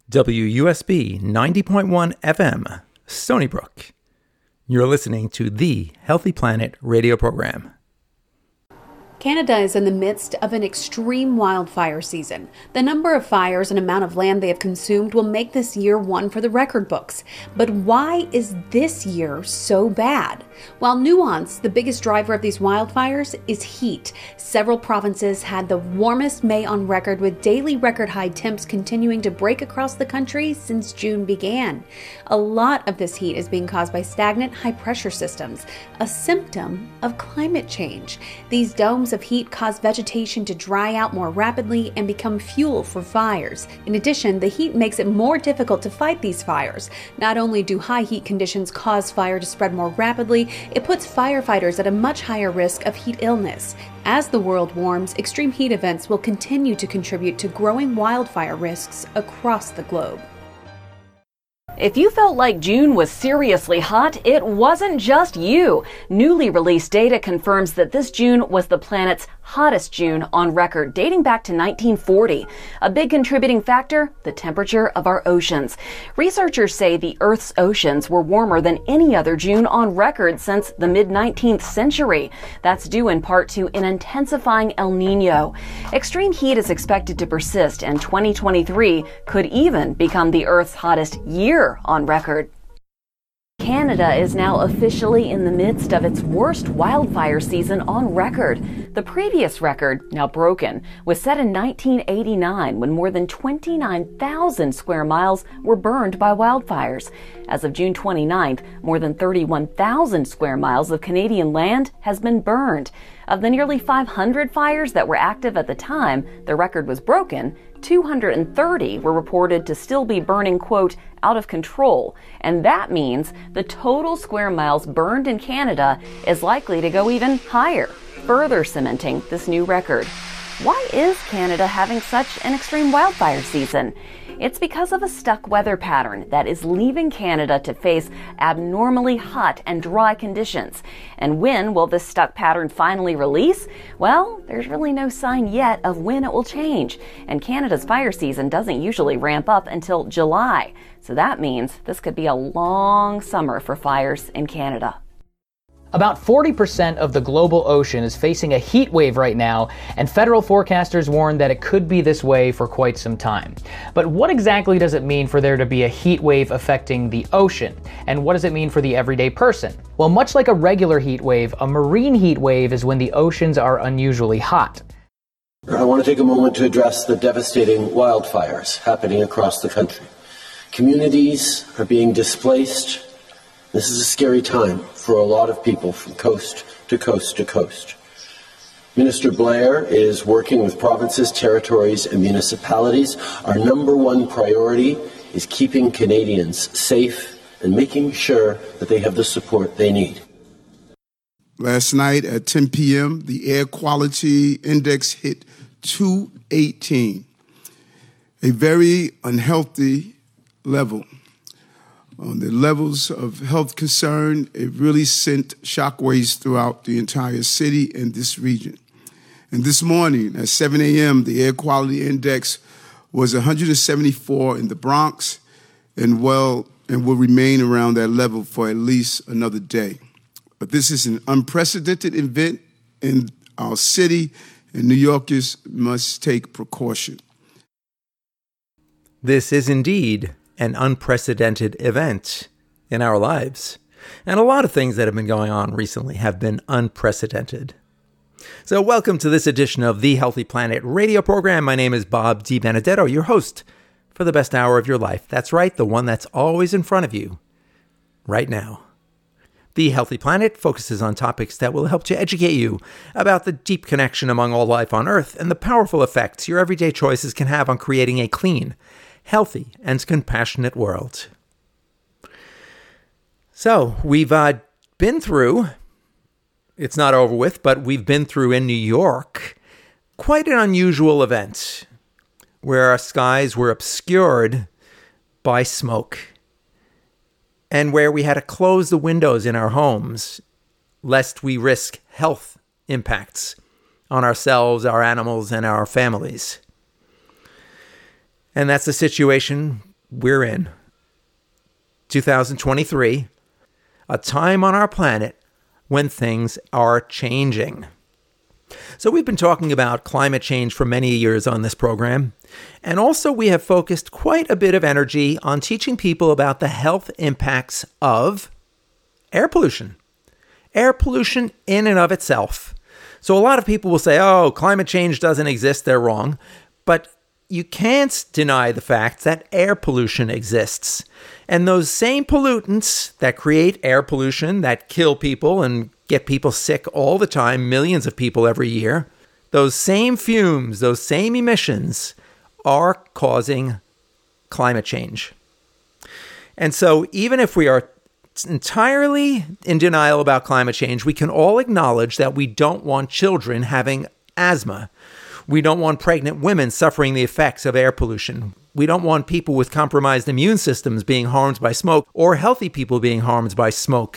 WUSB 90.1 FM, Stony Brook. You're listening to the Healthy Planet radio program. Canada is in the midst of an extreme wildfire season. The number of fires and amount of land they have consumed will make this year one for the record books. But why is this year so bad? While nuance, the biggest driver of these wildfires is heat. Several provinces had the warmest May on record, with daily record high temps continuing to break across the country since June began. A lot of this heat is being caused by stagnant high pressure systems, a symptom of climate change. These domes of heat cause vegetation to dry out more rapidly and become fuel for fires. In addition, the heat makes it more difficult to fight these fires. Not only do high heat conditions cause fire to spread more rapidly, it puts firefighters at a much higher risk of heat illness. As the world warms, extreme heat events will continue to contribute to growing wildfire risks across the globe. If you felt like June was seriously hot, it wasn't just you. Newly released data confirms that this June was the planet's hottest June on record, dating back to 1940. A big contributing factor, the temperature of our oceans. Researchers say the Earth's oceans were warmer than any other June on record since the mid-19th century. That's due in part to an intensifying El Niño. Extreme heat is expected to persist, and 2023 could even become the Earth's hottest year on record. Canada is now officially in the midst of its worst wildfire season on record. The previous record, now broken, was set in 1989 when more than 29,000 square miles were burned by wildfires. As of June 29th, more than 31,000 square miles of Canadian land has been burned. Of the nearly 500 fires that were active at the time the record was broken, 230 were reported to still be burning, quote, out of control. And that means the total square miles burned in Canada is likely to go even higher, further cementing this new record. Why is Canada having such an extreme wildfire season? It's because of a stuck weather pattern that is leaving Canada to face abnormally hot and dry conditions. And when will this stuck pattern finally release? Well, there's really no sign yet of when it will change. And Canada's fire season doesn't usually ramp up until July. So that means this could be a long summer for fires in Canada. About 40% of the global ocean is facing a heat wave right now, and federal forecasters warn that it could be this way for quite some time. But what exactly does it mean for there to be a heat wave affecting the ocean? And what does it mean for the everyday person? Well, much like a regular heat wave, a marine heat wave is when the oceans are unusually hot. I want to take a moment to address the devastating wildfires happening across the country. Communities are being displaced. This is a scary time for a lot of people from coast to coast to coast. Minister Blair is working with provinces, territories, and municipalities. Our number one priority is keeping Canadians safe and making sure that they have the support they need. Last night at 10 p.m., the air quality index hit 218, a very unhealthy level. On the levels of health concern, it really sent shockwaves throughout the entire city and this region. And this morning at 7 a.m., the air quality index was 174 in the Bronx and will remain around that level for at least another day. But this is an unprecedented event in our city, and New Yorkers must take precaution. This is indeed an unprecedented event in our lives. And a lot of things that have been going on recently have been unprecedented. So welcome to this edition of the Healthy Planet radio program. My name is Bob DiBenedetto, your host for the best hour of your life. That's right, the one that's always in front of you right now. The Healthy Planet focuses on topics that will help to educate you about the deep connection among all life on Earth and the powerful effects your everyday choices can have on creating a clean, healthy, and compassionate world. So, we've been through, it's not over with, but we've been through in New York quite an unusual event where our skies were obscured by smoke and where we had to close the windows in our homes lest we risk health impacts on ourselves, our animals, and our families. And that's the situation we're in 2023, a time on our planet when things are changing. So we've been talking about climate change for many years on this program, and also we have focused quite a bit of energy on teaching people about the health impacts of air pollution. Air pollution in and of itself. So a lot of people will say, oh, climate change doesn't exist, they're wrong. But you can't deny the fact that air pollution exists. And those same pollutants that create air pollution, that kill people and get people sick all the time, millions of people every year, those same fumes, those same emissions are causing climate change. And so even if we are entirely in denial about climate change, we can all acknowledge that we don't want children having asthma. We don't want pregnant women suffering the effects of air pollution. We don't want people with compromised immune systems being harmed by smoke or healthy people being harmed by smoke.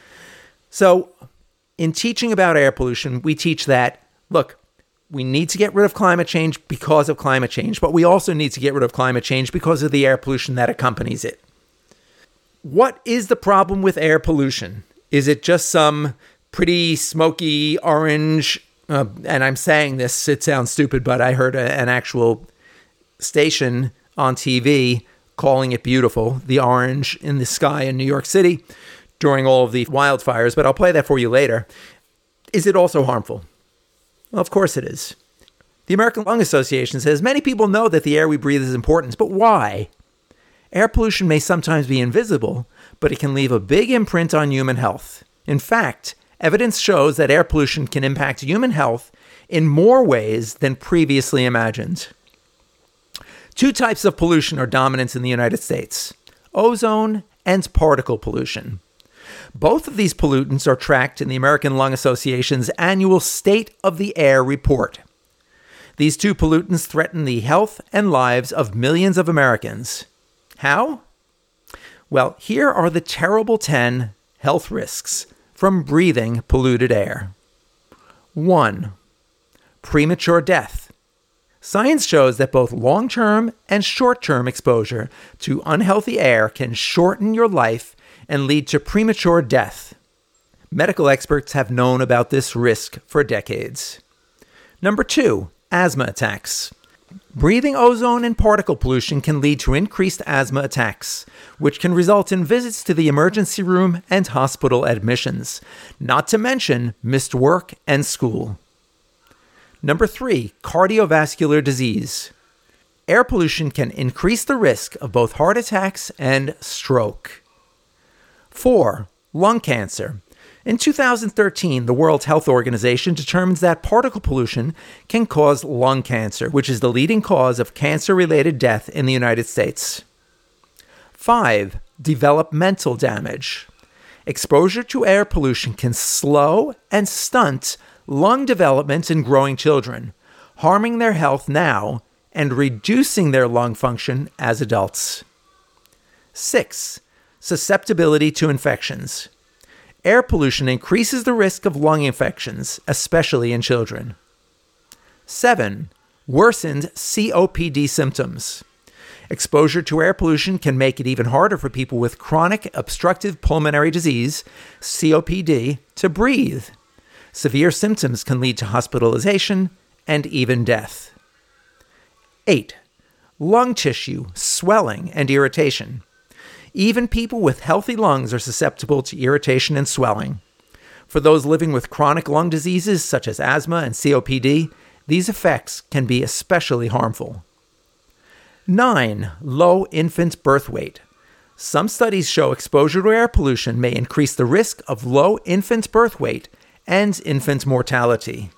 So in teaching about air pollution, we teach that, look, we need to get rid of climate change because of climate change, but we also need to get rid of climate change because of the air pollution that accompanies it. What is the problem with air pollution? Is it just some pretty smoky orange, and I'm saying this, it sounds stupid, but I heard an actual station on TV calling it beautiful, the orange in the sky in New York City during all of the wildfires, but I'll play that for you later. Is it also harmful? Well, of course it is. The American Lung Association says many people know that the air we breathe is important, but why? Air pollution may sometimes be invisible, but it can leave a big imprint on human health. In fact, evidence shows that air pollution can impact human health in more ways than previously imagined. Two types of pollution are dominant in the United States: ozone and particle pollution. Both of these pollutants are tracked in the American Lung Association's annual State of the Air report. These two pollutants threaten the health and lives of millions of Americans. How? Well, here are the terrible 10 health risks from breathing polluted air. 1. Premature death. Science shows that both long-term and short-term exposure to unhealthy air can shorten your life and lead to premature death. Medical experts have known about this risk for decades. Number 2, asthma attacks. Breathing ozone and particle pollution can lead to increased asthma attacks, which can result in visits to the emergency room and hospital admissions, not to mention missed work and school. Number 3, cardiovascular disease. Air pollution can increase the risk of both heart attacks and stroke. 4. Lung cancer. In 2013, the World Health Organization determines that particle pollution can cause lung cancer, which is the leading cause of cancer-related death in the United States. 5. Developmental damage. Exposure to air pollution can slow and stunt lung development in growing children, harming their health now and reducing their lung function as adults. 6. Susceptibility to infections. Air pollution increases the risk of lung infections, especially in children. 7. Worsened COPD symptoms. Exposure to air pollution can make it even harder for people with chronic obstructive pulmonary disease, COPD, to breathe. Severe symptoms can lead to hospitalization and even death. 8. Lung tissue, swelling, and irritation. Even people with healthy lungs are susceptible to irritation and swelling. For those living with chronic lung diseases such as asthma and COPD, these effects can be especially harmful. 9. Low infant birth weight. Some studies show exposure to air pollution may increase the risk of low infant birth weight and infant mortality.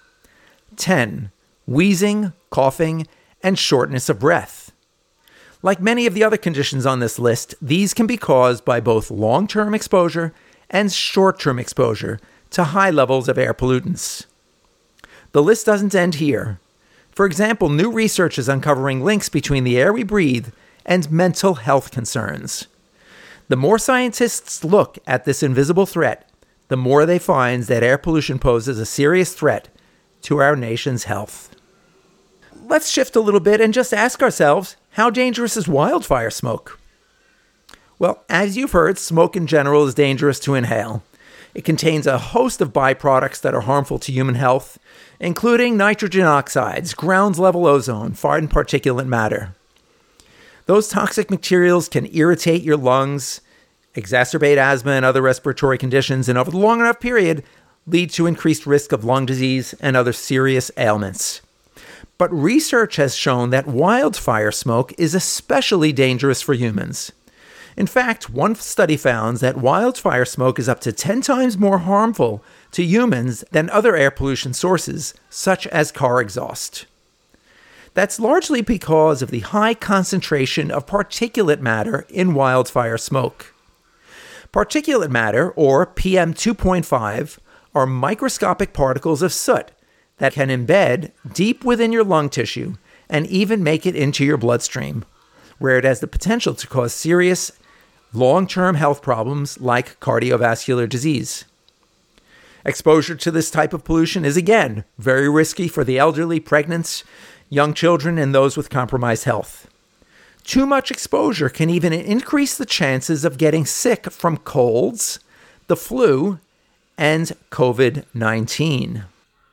10. Wheezing, coughing, and shortness of breath. Like many of the other conditions on this list, these can be caused by both long-term exposure and short-term exposure to high levels of air pollutants. The list doesn't end here. For example, new research is uncovering links between the air we breathe and mental health concerns. The more scientists look at this invisible threat, the more they find that air pollution poses a serious threat to our nation's health. Let's shift a little bit and just ask ourselves, How dangerous is wildfire smoke? Well, as you've heard, smoke in general is dangerous to inhale. It contains a host of byproducts that are harmful to human health, including nitrogen oxides, ground-level ozone, fine particulate matter. Those toxic materials can irritate your lungs, exacerbate asthma and other respiratory conditions, and over the long enough period, lead to increased risk of lung disease and other serious ailments. But research has shown that wildfire smoke is especially dangerous for humans. In fact, one study found that wildfire smoke is up to 10 times more harmful to humans than other air pollution sources, such as car exhaust. That's largely because of the high concentration of particulate matter in wildfire smoke. Particulate matter, or PM2.5, are microscopic particles of soot that can embed deep within your lung tissue and even make it into your bloodstream, where it has the potential to cause serious long-term health problems like cardiovascular disease. Exposure to this type of pollution is, again, very risky for the elderly, pregnant, young children, and those with compromised health. Too much exposure can even increase the chances of getting sick from colds, the flu, and COVID-19.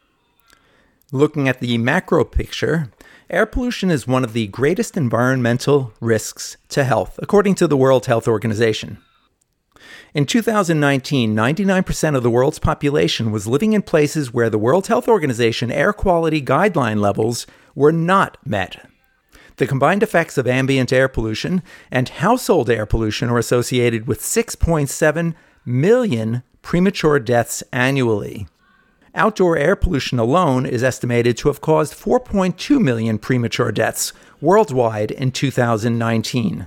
Looking at the macro picture, air pollution is one of the greatest environmental risks to health, according to the World Health Organization. In 2019, 99% of the world's population was living in places where the World Health Organization air quality guideline levels were not met. The combined effects of ambient air pollution and household air pollution are associated with 6.7 million premature deaths annually. Outdoor air pollution alone is estimated to have caused 4.2 million premature deaths worldwide in 2019.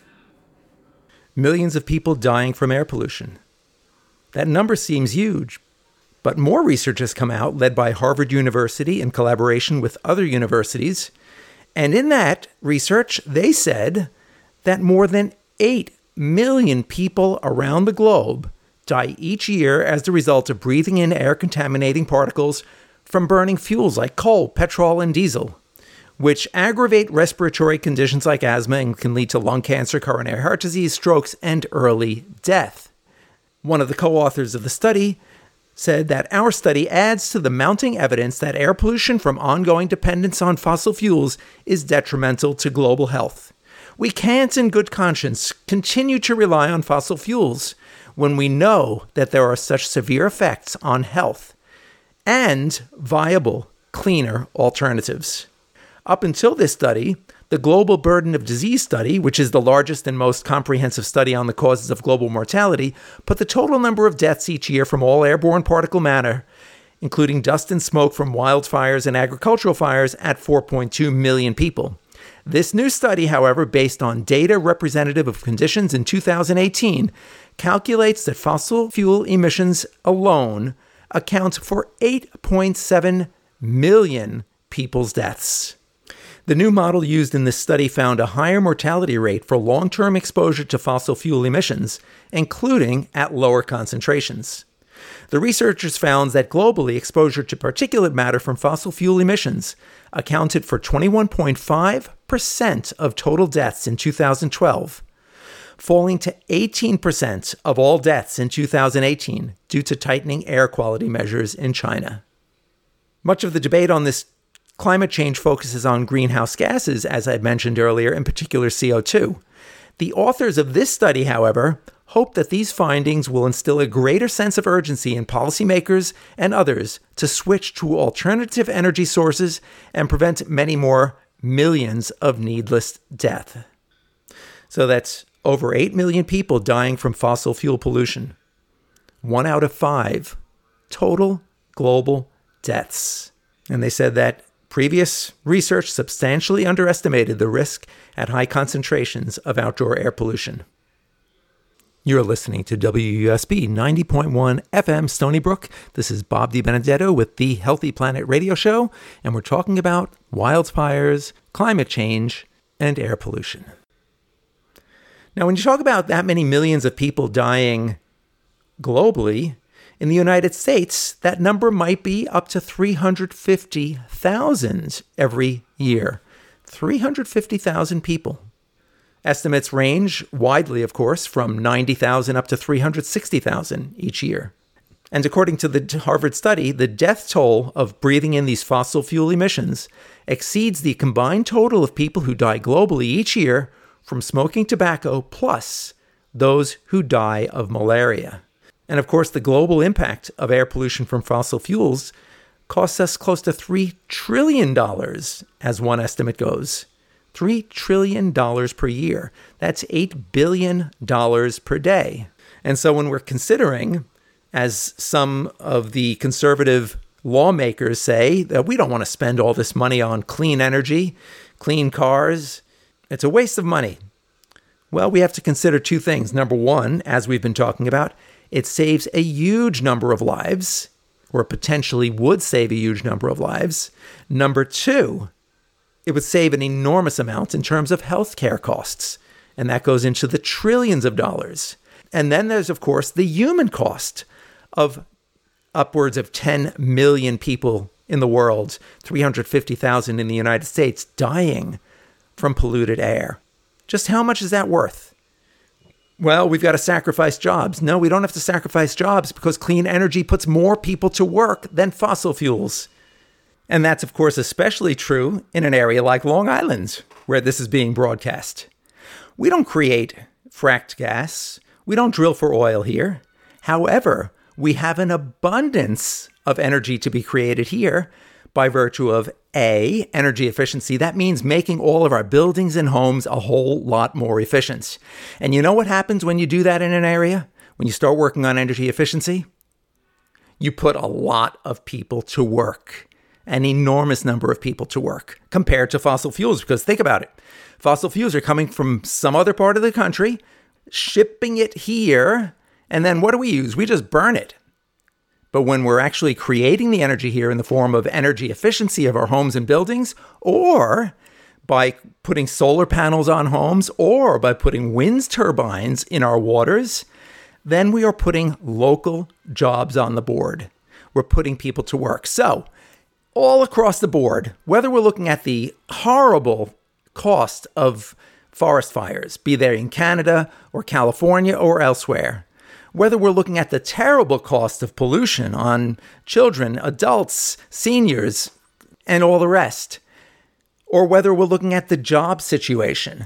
Millions of people dying from air pollution. That number seems huge, but more research has come out, led by Harvard University in collaboration with other universities, and in that research, they said that more than 8 million people around the globe die each year as the result of breathing in air-contaminating particles from burning fuels like coal, petrol, and diesel, which aggravate respiratory conditions like asthma and can lead to lung cancer, coronary heart disease, strokes, and early death. One of the co-authors of the study said that our study adds to the mounting evidence that air pollution from ongoing dependence on fossil fuels is detrimental to global health. We can't, in good conscience, continue to rely on fossil fuels when we know that there are such severe effects on health and viable, cleaner alternatives. Up until this study, the Global Burden of Disease Study, which is the largest and most comprehensive study on the causes of global mortality, put the total number of deaths each year from all airborne particle matter, including dust and smoke from wildfires and agricultural fires, at 4.2 million people. This new study, however, based on data representative of conditions in 2018, calculates that fossil fuel emissions alone account for 8.7 million people's deaths. The new model used in this study found a higher mortality rate for long-term exposure to fossil fuel emissions, including at lower concentrations. The researchers found that globally, exposure to particulate matter from fossil fuel emissions accounted for 21.5% of total deaths in 2012, falling to 18% of all deaths in 2018 due to tightening air quality measures in China. Much of the debate on this climate change focuses on greenhouse gases, as I mentioned earlier, in particular CO2. The authors of this study, however, hope that these findings will instill a greater sense of urgency in policymakers and others to switch to alternative energy sources and prevent many more millions of needless death. So that's over 8 million people dying from fossil fuel pollution. 1 out of 5 total global deaths. And they said that previous research substantially underestimated the risk at high concentrations of outdoor air pollution. You're listening to WUSB 90.1 FM Stony Brook. This is Bob DiBenedetto with the Healthy Planet Radio Show, and we're talking about wildfires, climate change, and air pollution. Now, when you talk about that many millions of people dying globally, in the United States, that number might be up to 350,000 every year. 350,000 people. Estimates range widely, of course, from 90,000 up to 360,000 each year. And according to the Harvard study, the death toll of breathing in these fossil fuel emissions exceeds the combined total of people who die globally each year from smoking tobacco plus those who die of malaria. And of course, the global impact of air pollution from fossil fuels costs us close to $3 trillion, as one estimate goes. $3 trillion per year. That's $8 billion per day. And so when we're considering, as some of the conservative lawmakers say, that we don't want to spend all this money on clean energy, clean cars, it's a waste of money. Well, we have to consider two things. Number one, as we've been talking about, it saves a huge number of lives, or potentially would save a huge number of lives. Number two, it would save an enormous amount in terms of healthcare costs, and that goes into the trillions of dollars. And then there's, of course, the human cost of upwards of 10 million people in the world, 350,000 in the United States, dying from polluted air. Just how much is that worth? Well, we've got to sacrifice jobs. No, we don't have to sacrifice jobs because clean energy puts more people to work than fossil fuels. And that's, of course, especially true in an area like Long Island, where this is being broadcast. We don't create fracked gas. We don't drill for oil here. However, we have an abundance of energy to be created here by virtue of A, energy efficiency. That means making all of our buildings and homes a whole lot more efficient. And you know what happens when you do that in an area? When you start working on energy efficiency? You put a lot of people to work. An enormous number of people to work compared to fossil fuels. Because think about it. Fossil fuels are coming from some other part of the country, shipping it here, and then what do we use? We just burn it. But when we're actually creating the energy here in the form of energy efficiency of our homes and buildings, or by putting solar panels on homes, or by putting wind turbines in our waters, then we are putting local jobs on the board. We're putting people to work. So, all across the board, whether we're looking at the horrible cost of forest fires, be they in Canada or California or elsewhere, whether we're looking at the terrible cost of pollution on children, adults, seniors, and all the rest, or whether we're looking at the job situation,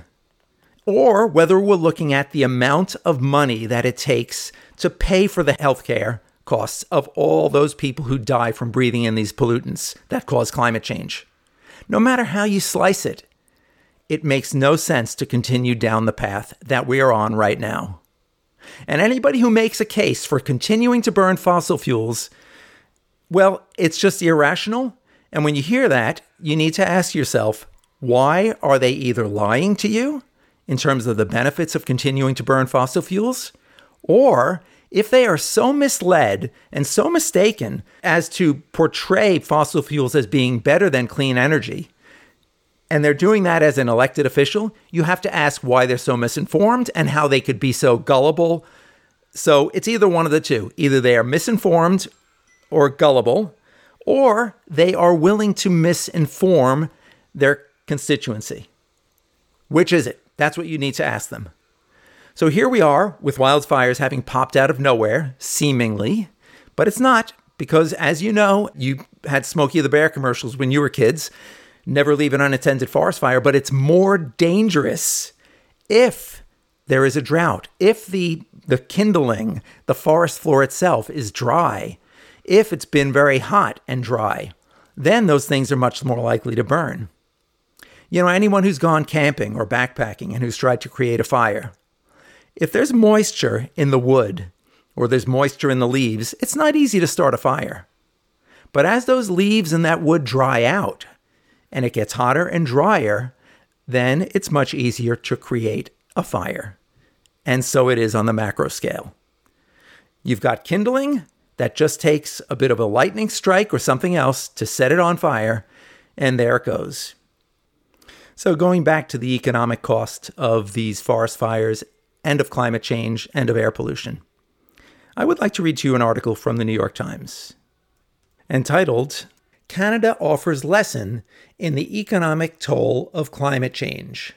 or whether we're looking at the amount of money that it takes to pay for the healthcare costs of all those people who die from breathing in these pollutants that cause climate change. No matter how you slice it, it makes no sense to continue down the path that we are on right now. And anybody who makes a case for continuing to burn fossil fuels, well, it's just irrational. And when you hear that, you need to ask yourself, why are they either lying to you in terms of the benefits of continuing to burn fossil fuels? Or if they are so misled and so mistaken as to portray fossil fuels as being better than clean energy, and they're doing that as an elected official, you have to ask why they're so misinformed and how they could be so gullible. So it's either one of the two. Either they are misinformed or gullible, or they are willing to misinform their constituency. Which is it? That's what you need to ask them. So here we are with wildfires having popped out of nowhere, seemingly, but it's not, because as you know, you had Smokey the Bear commercials when you were kids. Never leave an unattended forest fire, but it's more dangerous if there is a drought, if the kindling, the forest floor itself is dry, if it's been very hot and dry, then those things are much more likely to burn. You know, anyone who's gone camping or backpacking and who's tried to create a fire, if there's moisture in the wood or there's moisture in the leaves, it's not easy to start a fire. But as those leaves and that wood dry out, and it gets hotter and drier, then it's much easier to create a fire. And so it is on the macro scale. You've got kindling that just takes a bit of a lightning strike or something else to set it on fire, and there it goes. So going back to the economic cost of these forest fires and of climate change and of air pollution, I would like to read to you an article from the New York Times entitled, Canada offers lesson in the economic toll of climate change.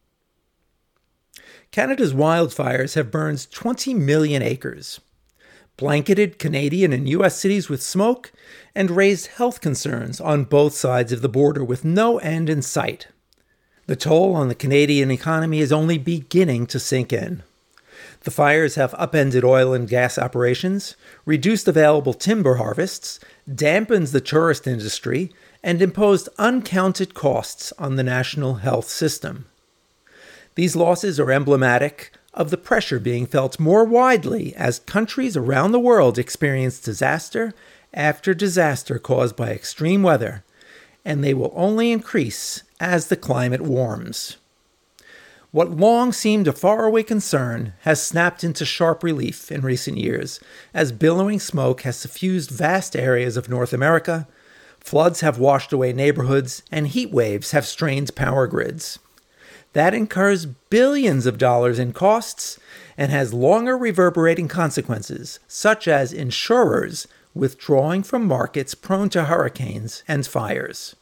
Canada's wildfires have burned 20 million acres, blanketed Canadian and U.S. cities with smoke, and raised health concerns on both sides of the border with no end in sight. The toll on the Canadian economy is only beginning to sink in. The fires have upended oil and gas operations, reduced available timber harvests, dampened the tourist industry, and imposed uncounted costs on the national health system. These losses are emblematic of the pressure being felt more widely as countries around the world experience disaster after disaster caused by extreme weather, and they will only increase as the climate warms. What long seemed a faraway concern has snapped into sharp relief in recent years as billowing smoke has suffused vast areas of North America, floods have washed away neighborhoods, and heat waves have strained power grids. That incurs billions of dollars in costs and has longer reverberating consequences, such as insurers withdrawing from markets prone to hurricanes and fires.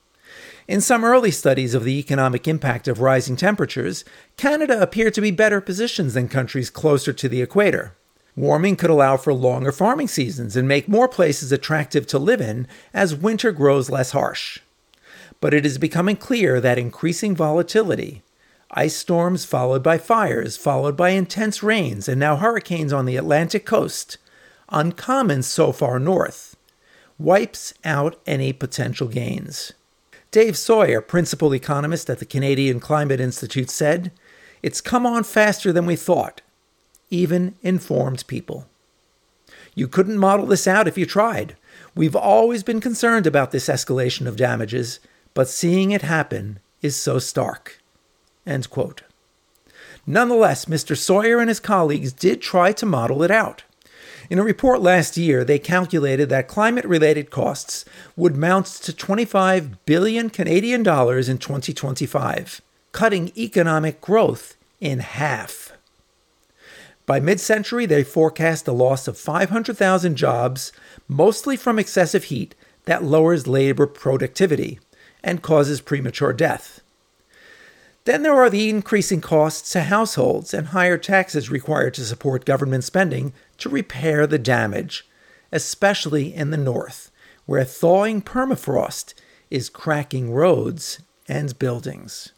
In some early studies of the economic impact of rising temperatures, Canada appeared to be better positioned than countries closer to the equator. Warming could allow for longer farming seasons and make more places attractive to live in as winter grows less harsh. But it is becoming clear that increasing volatility, ice storms followed by fires, followed by intense rains, and now hurricanes on the Atlantic coast, uncommon so far north, wipes out any potential gains. Dave Sawyer, principal economist at the Canadian Climate Institute, said, "It's come on faster than we thought, even informed people. You couldn't model this out if you tried. We've always been concerned about this escalation of damages, but seeing it happen is so stark." End quote. Nonetheless, Mr. Sawyer and his colleagues did try to model it out. In a report last year, they calculated that climate-related costs would mount to 25 billion Canadian dollars in 2025, cutting economic growth in half. By mid-century, they forecast a loss of 500,000 jobs, mostly from excessive heat that lowers labor productivity and causes premature death. Then there are the increasing costs to households and higher taxes required to support government spending to repair the damage, especially in the north, where thawing permafrost is cracking roads and buildings.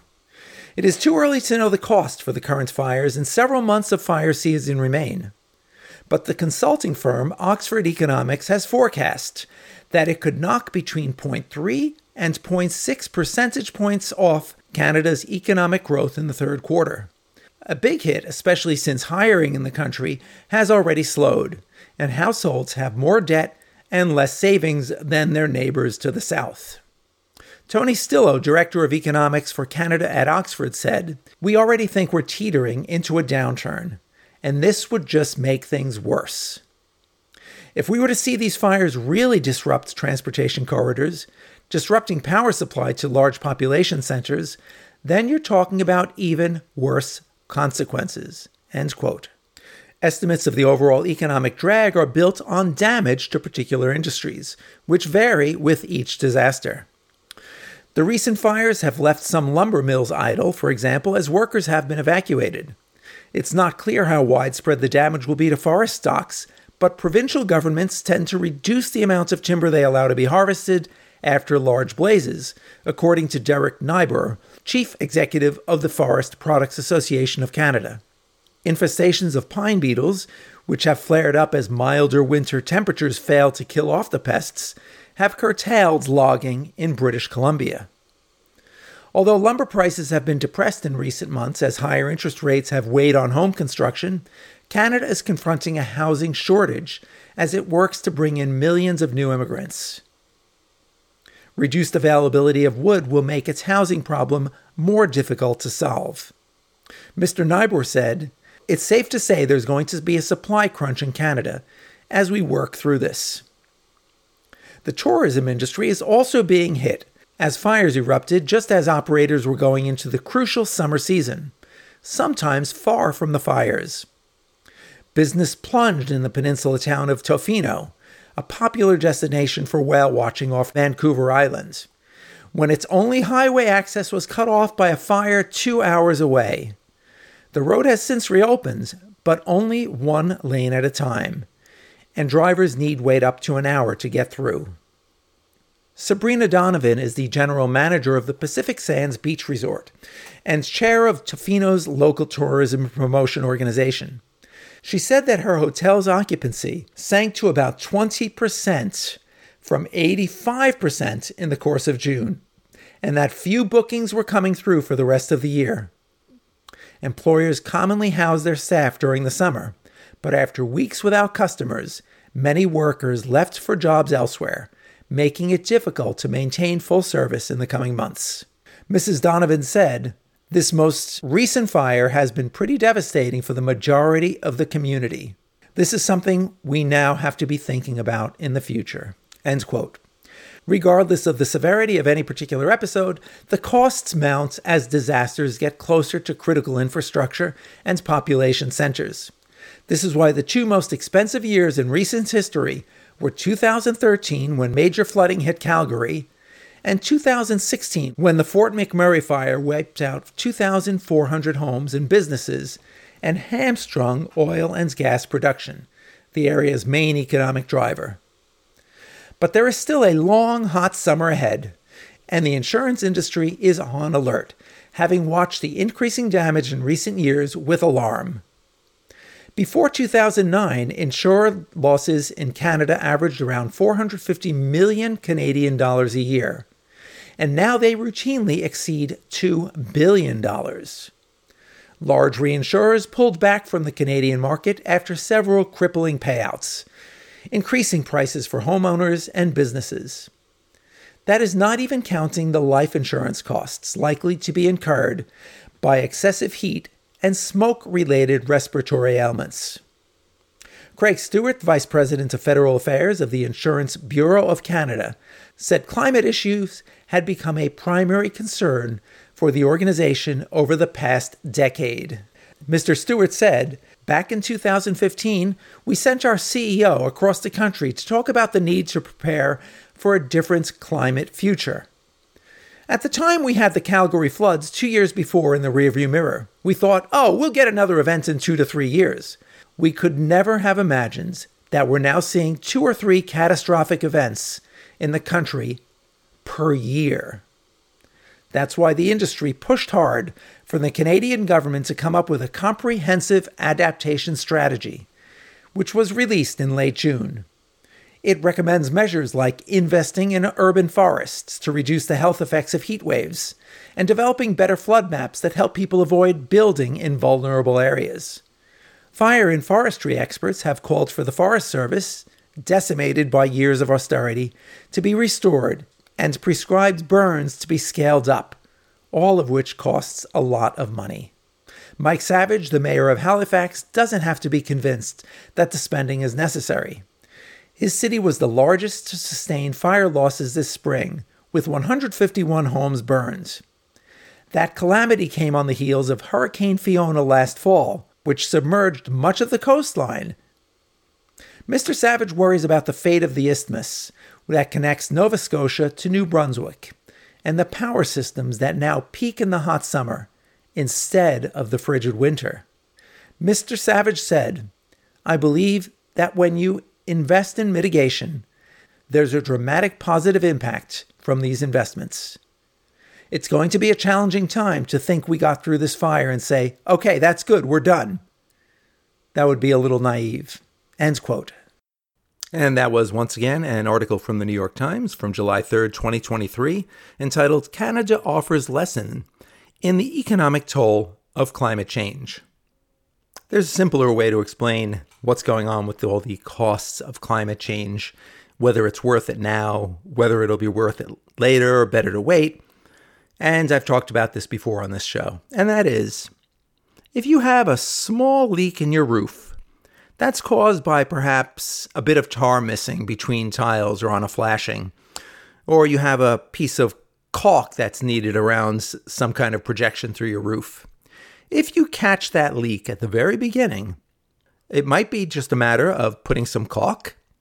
It is too early to know the cost for the current fires, and several months of fire season remain. But the consulting firm Oxford Economics has forecast that it could knock between 0.3 and 0.6 percentage points off Canada's economic growth in the third quarter. A big hit, especially since hiring in the country has already slowed, and households have more debt and less savings than their neighbors to the south. Tony Stillo, Director of Economics for Canada at Oxford, said, "We already think we're teetering into a downturn, and this would just make things worse. If we were to see these fires really disrupt transportation corridors, disrupting power supply to large population centers, then you're talking about even worse consequences." End quote. Estimates of the overall economic drag are built on damage to particular industries, which vary with each disaster. The recent fires have left some lumber mills idle, for example, as workers have been evacuated. It's not clear how widespread the damage will be to forest stocks, but provincial governments tend to reduce the amount of timber they allow to be harvested after large blazes, according to Derek Niebuhr, Chief Executive of the Forest Products Association of Canada. Infestations of pine beetles, which have flared up as milder winter temperatures fail to kill off the pests, have curtailed logging in British Columbia. Although lumber prices have been depressed in recent months as higher interest rates have weighed on home construction, Canada is confronting a housing shortage as it works to bring in millions of new immigrants. Reduced availability of wood will make its housing problem more difficult to solve. Mr. Niebuhr said, "It's safe to say there's going to be a supply crunch in Canada as we work through this." The tourism industry is also being hit as fires erupted just as operators were going into the crucial summer season, sometimes far from the fires. Business plunged in the peninsula town of Tofino, a popular destination for whale watching off Vancouver Island, when its only highway access was cut off by a fire 2 hours away. The road has since reopened, but only one lane at a time, and drivers need wait up to an hour to get through. Sabrina Donovan is the general manager of the Pacific Sands Beach Resort and chair of Tofino's local tourism promotion organization. She said that her hotel's occupancy sank to about 20% from 85% in the course of June, and that few bookings were coming through for the rest of the year. Employers commonly house their staff during the summer, but after weeks without customers, many workers left for jobs elsewhere, making it difficult to maintain full service in the coming months. Mrs. Donovan said, "This most recent fire has been pretty devastating for the majority of the community. This is something we now have to be thinking about in the future." End quote. Regardless of the severity of any particular episode, the costs mount as disasters get closer to critical infrastructure and population centers. This is why the two most expensive years in recent history were 2013, when major flooding hit Calgary, and 2016, when the Fort McMurray fire wiped out 2,400 homes and businesses and hamstrung oil and gas production, the area's main economic driver. But there is still a long, hot summer ahead, and the insurance industry is on alert, having watched the increasing damage in recent years with alarm. Before 2009, insured losses in Canada averaged around 450 million Canadian dollars a year, and now they routinely exceed $2 billion. Large reinsurers pulled back from the Canadian market after several crippling payouts, increasing prices for homeowners and businesses. That is not even counting the life insurance costs likely to be incurred by excessive heat and smoke-related respiratory ailments. Craig Stewart, Vice President of Federal Affairs of the Insurance Bureau of Canada, said climate issues had become a primary concern for the organization over the past decade. Mr. Stewart said, "Back in 2015, we sent our CEO across the country to talk about the need to prepare for a different climate future. At the time, we had the Calgary floods 2 years before in the rearview mirror. We thought, we'll get another event in 2 to 3 years. We could never have imagined that we're now seeing 2 or 3 catastrophic events in the country per year. That's why the industry pushed hard for the Canadian government to come up with a comprehensive adaptation strategy, which was released in late June. It recommends measures like investing in urban forests to reduce the health effects of heat waves and developing better flood maps that help people avoid building in vulnerable areas. Fire and forestry experts have called for the Forest Service, decimated by years of austerity, to be restored and prescribed burns to be scaled up, all of which costs a lot of money. Mike Savage, the mayor of Halifax, doesn't have to be convinced that the spending is necessary. His city was the largest to sustain fire losses this spring, with 151 homes burned. That calamity came on the heels of Hurricane Fiona last fall, which submerged much of the coastline. Mr. Savage worries about the fate of the isthmus that connects Nova Scotia to New Brunswick, and the power systems that now peak in the hot summer instead of the frigid winter. Mr. Savage said, "I believe that when you invest in mitigation, there's a dramatic positive impact from these investments. It's going to be a challenging time to think we got through this fire and say, okay, that's good, we're done. That would be a little naive." End quote. And that was, once again, an article from the New York Times from July 3rd, 2023, entitled "Canada Offers Lesson in the Economic Toll of Climate Change." There's a simpler way to explain what's going on with all the costs of climate change, whether it's worth it now, whether it'll be worth it later, or better to wait. And I've talked about this before on this show. And that is, if you have a small leak in your roof, that's caused by perhaps a bit of tar missing between tiles or on a flashing, or you have a piece of caulk that's needed around some kind of projection through your roof. If you catch that leak at the very beginning, it might be just a matter of putting some caulk,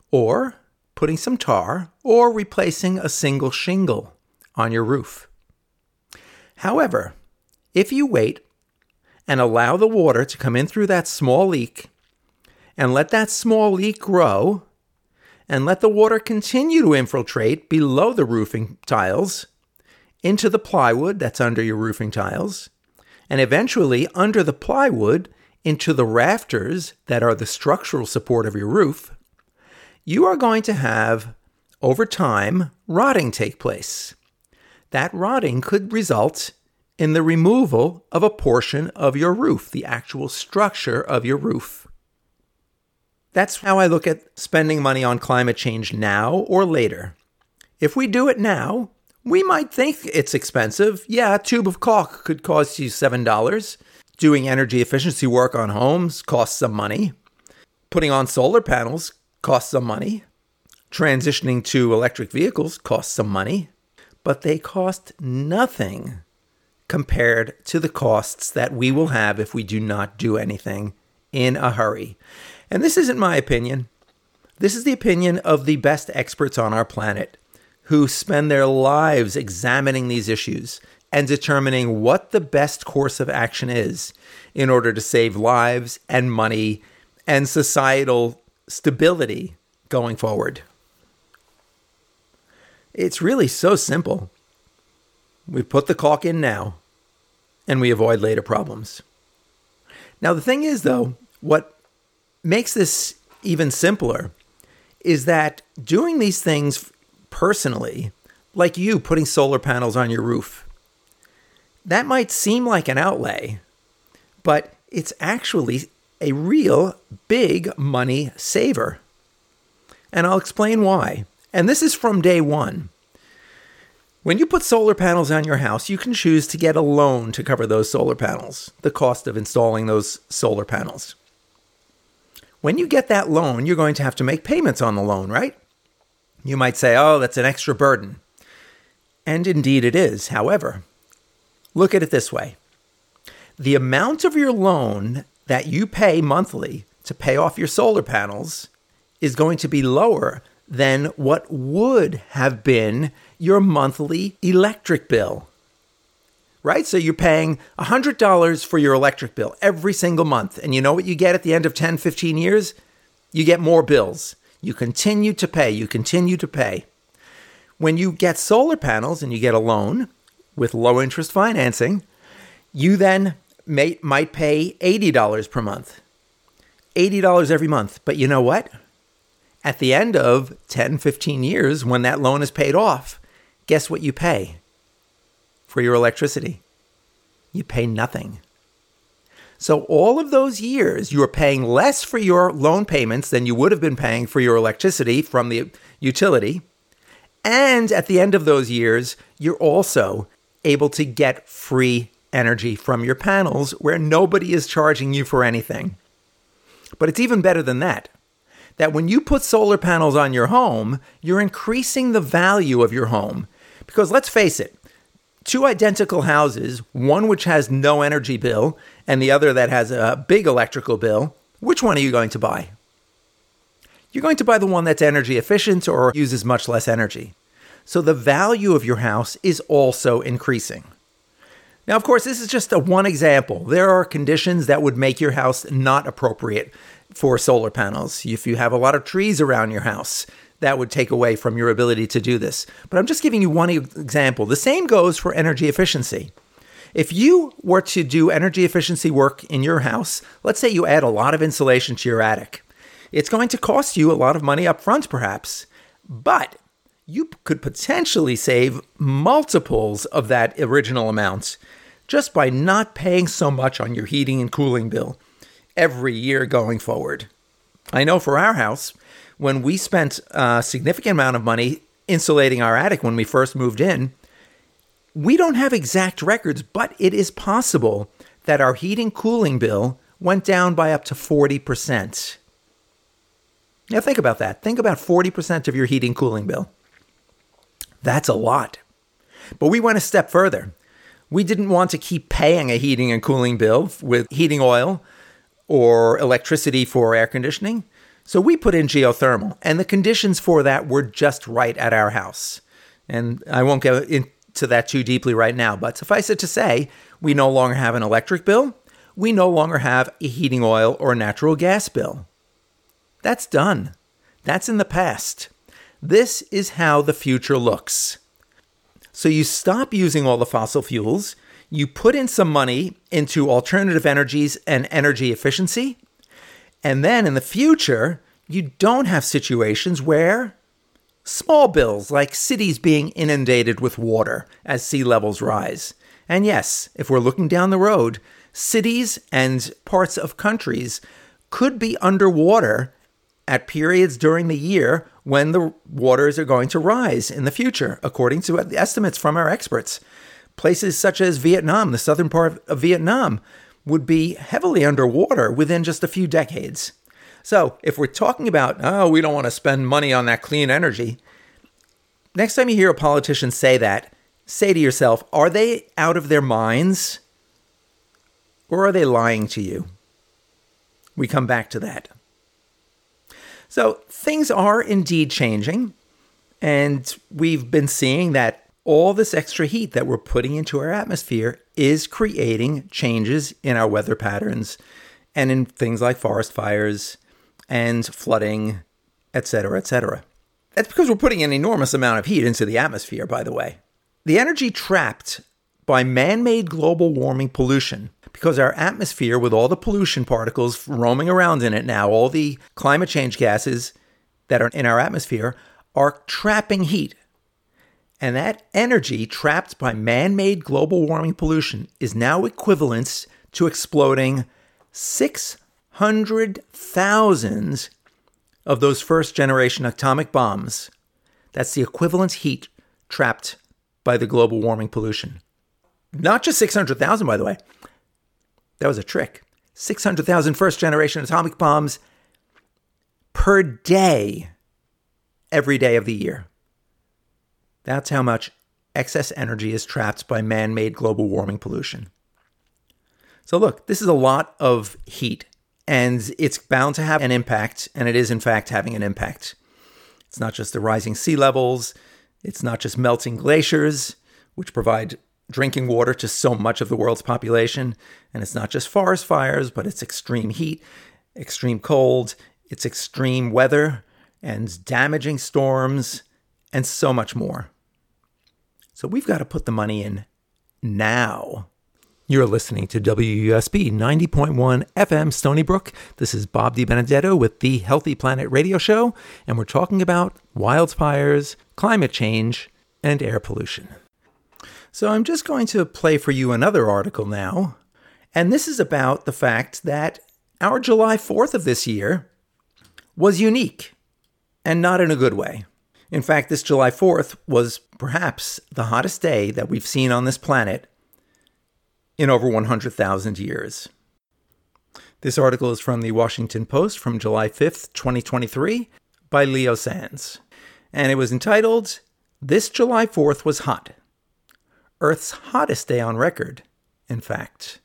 or putting some tar, or replacing a single shingle on your roof. However, if you wait and allow the water to come in through that small leak and let that small leak grow and let the water continue to infiltrate below the roofing tiles into the plywood that's under your roofing tiles, and eventually under the plywood into the rafters that are the structural support of your roof, you are going to have, over time, rotting take place. That rotting could result in the removal of a portion of your roof, the actual structure of your roof. That's how I look at spending money on climate change now or later. If we do it now, we might think it's expensive. Yeah, a tube of caulk could cost you $7. Doing energy efficiency work on homes costs some money. Putting on solar panels costs some money. Transitioning to electric vehicles costs some money. But they cost nothing compared to the costs that we will have if we do not do anything in a hurry. And this isn't my opinion. This is the opinion of the best experts on our planet who spend their lives examining these issues and determining what the best course of action is in order to save lives and money and societal stability going forward. It's really so simple. We put the caulk in now, and we avoid later problems. Now, the thing is, though, what makes this even simpler is that doing these things personally, like you putting solar panels on your roof, that might seem like an outlay, but it's actually a real big money saver. And I'll explain why. And this is from day one. When you put solar panels on your house, you can choose to get a loan to cover those solar panels, the cost of installing those solar panels. When you get that loan, you're going to have to make payments on the loan, right? You might say, oh, that's an extra burden. And indeed it is. However, look at it this way. The amount of your loan that you pay monthly to pay off your solar panels is going to be lower than what would have been your monthly electric bill. Right? So you're paying $100 for your electric bill every single month. And you know what you get at the end of 10, 15 years? You get more bills. You continue to pay. You continue to pay. When you get solar panels and you get a loan with low interest financing, you then might pay $80 per month. $80 every month. But you know what? At the end of 10, 15 years, when that loan is paid off, guess what you pay for your electricity? You pay nothing. So all of those years, you are paying less for your loan payments than you would have been paying for your electricity from the utility. And at the end of those years, you're also able to get free energy from your panels where nobody is charging you for anything. But it's even better than that. That when you put solar panels on your home, you're increasing the value of your home. Because let's face it, two identical houses, one which has no energy bill and the other that has a big electrical bill, which one are you going to buy? You're going to buy the one that's energy efficient or uses much less energy. So the value of your house is also increasing. Now, of course, this is just one example. There are conditions that would make your house not appropriate for solar panels. If you have a lot of trees around your house, that would take away from your ability to do this. But I'm just giving you one example. The same goes for energy efficiency. If you were to do energy efficiency work in your house, let's say you add a lot of insulation to your attic. It's going to cost you a lot of money up front, perhaps, but you could potentially save multiples of that original amount just by not paying so much on your heating and cooling bill every year going forward. I know for our house, when we spent a significant amount of money insulating our attic when we first moved in, we don't have exact records, but it is possible that our heating cooling bill went down by up to 40%. Now think about that. Think about 40% of your heating cooling bill. That's a lot. But we went a step further. We didn't want to keep paying a heating and cooling bill with heating oil or electricity for air conditioning. So we put in geothermal, and the conditions for that were just right at our house. And I won't go into that too deeply right now, but suffice it to say, we no longer have an electric bill. We no longer have a heating oil or natural gas bill. That's done. That's in the past. This is how the future looks. So you stop using all the fossil fuels, you put in some money into alternative energies and energy efficiency, and then in the future, you don't have situations where small bills like cities being inundated with water as sea levels rise. And yes, if we're looking down the road, cities and parts of countries could be underwater at periods during the year when the waters are going to rise in the future, according to the estimates from our experts. Places such as Vietnam, the southern part of Vietnam, would be heavily underwater within just a few decades. So if we're talking about, we don't want to spend money on that clean energy, next time you hear a politician say that, say to yourself, are they out of their minds or are they lying to you? We come back to that. So things are indeed changing, and we've been seeing that all this extra heat that we're putting into our atmosphere is creating changes in our weather patterns and in things like forest fires and flooding, etc., etc. That's because we're putting an enormous amount of heat into the atmosphere, by the way. The energy trapped by man-made global warming pollution, because our atmosphere, with all the pollution particles roaming around in it now, all the climate change gases that are in our atmosphere are trapping heat. And that energy trapped by man-made global warming pollution is now equivalent to exploding 600,000 of those first-generation atomic bombs. That's the equivalent heat trapped by the global warming pollution. Not just 600,000, by the way. That was a trick. 600,000 first-generation atomic bombs per day, every day of the year. That's how much excess energy is trapped by man-made global warming pollution. So look, this is a lot of heat, and it's bound to have an impact, and it is in fact having an impact. It's not just the rising sea levels, it's not just melting glaciers, which provide drinking water to so much of the world's population, and it's not just forest fires, but it's extreme heat, extreme cold, it's extreme weather, and damaging storms, and so much more. So we've got to put the money in now. You're listening to WUSB 90.1 FM Stony Brook. This is Bob DiBenedetto with the Healthy Planet Radio Show, and we're talking about wildfires, climate change, and air pollution. So I'm just going to play for you another article now, and this is about the fact that our July 4th of this year was unique, and not in a good way. In fact, this July 4th was perhaps the hottest day that we've seen on this planet in over 100,000 years. This article is from the Washington Post from July 5th, 2023, by Leo Sands. And it was entitled, "This July 4th was hot. Earth's hottest day on record, in fact."